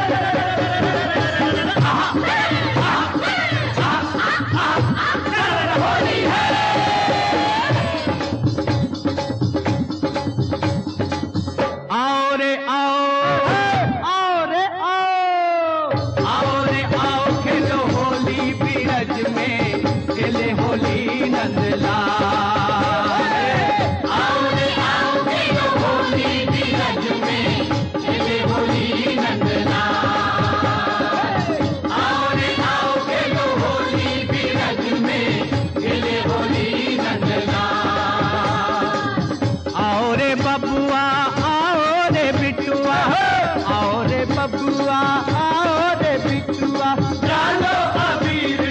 बबुआ आओ रे बिटुआ, डालो अबीर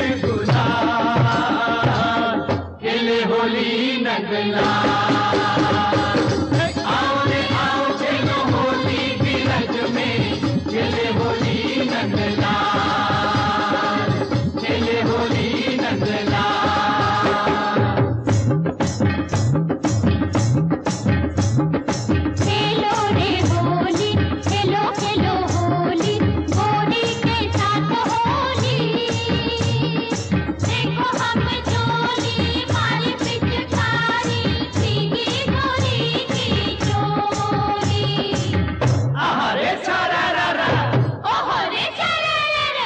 गुलाल, खेले होली नंदलाल। आओ रे आओ खेलो होली बिरज में, खेले होली नंदलाल, खेले होली नंदलाल। खेलो रे होली, खेलो खेलो होली, गोरी के साथ होली। देखो हम चोली मारी पिचकारी, भीगी गोरी की चोली। अरे छारारा, ओहरे चरारा,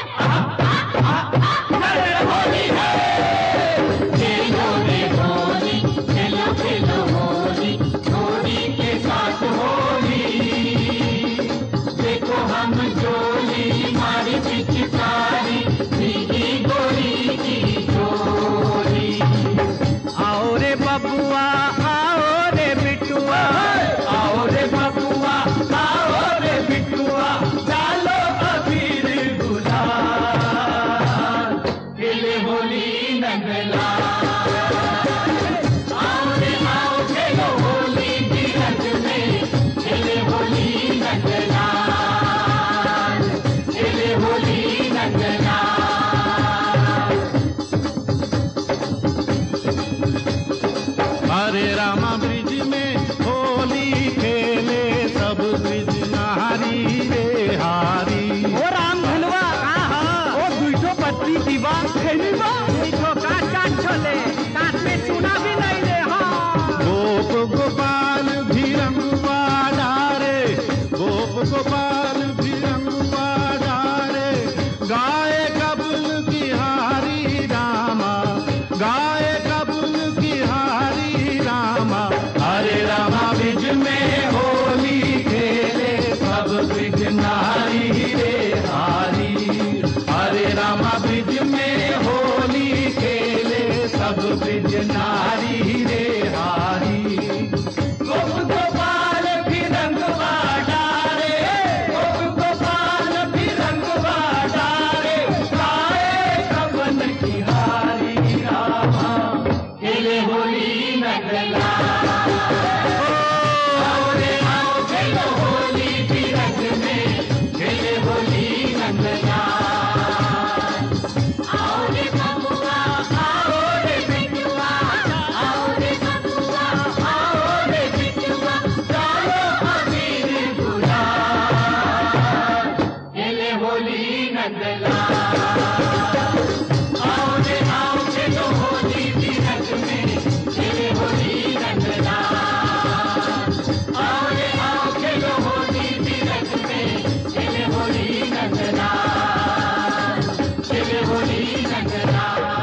होली है। खेलो रे होली, खेलो खेलो होली, गोरी के साथ होली। देखो हम चोली मारी पिचकारी, भीगी गोरी की चोली। आओ रे बबुआ आओ रे बिटुआ, आओ रे बबुआ आओ रे बिटुआ, डालो अबीर गुलाल, खेले होली नंदलाल। आओ रे आओ खेलो होली बिरज में, खेले होली नंदलाल, खेले होली नंदलाल। हरे रामा ब्रिज में होली खेले सब ब्रिज नारी रे हारी। ओ राम धनवा ओ दुइठो पत्ती दीवा खैनी बा, दुइठो का चाट छोले, काट में चूना भी नहीं ले। हाँ गोप गोपाल भी रंगवा डारे, गोप गोपाल भी रंगवा डारे। गाए कबुल की हारी रामा, गाए कबुल की हारी रामा। हरे रामा ब्रिज में होली खेले सब ब्रिज नारी रे हारी। हरे रामा ब्रिज में होली खेले सब ब्रिज नारी रे हारी। गोप गोपाल भी रंगवा डारे, गोप गोपाल भी रंगवा डारे। गाए कवन की हारी रामा, खेले होली नंदलाल। आओ रे आओ खेलो होली बिरज में, खेले होली नंदलाल। आओ रे बबुआ, आओ रे बिटुआ, आओ रे बबुआ, आओ रे बिटुआ, डालो अबीर गुलाल, खेले होली नंदलाल। आओ रे आओ खेलो होली बिरज में, खेले होली नंदलाल। आओ रे आओ खेलो होली बिरज में, खेले होली नंदलाल, खेले होली नंदलाल।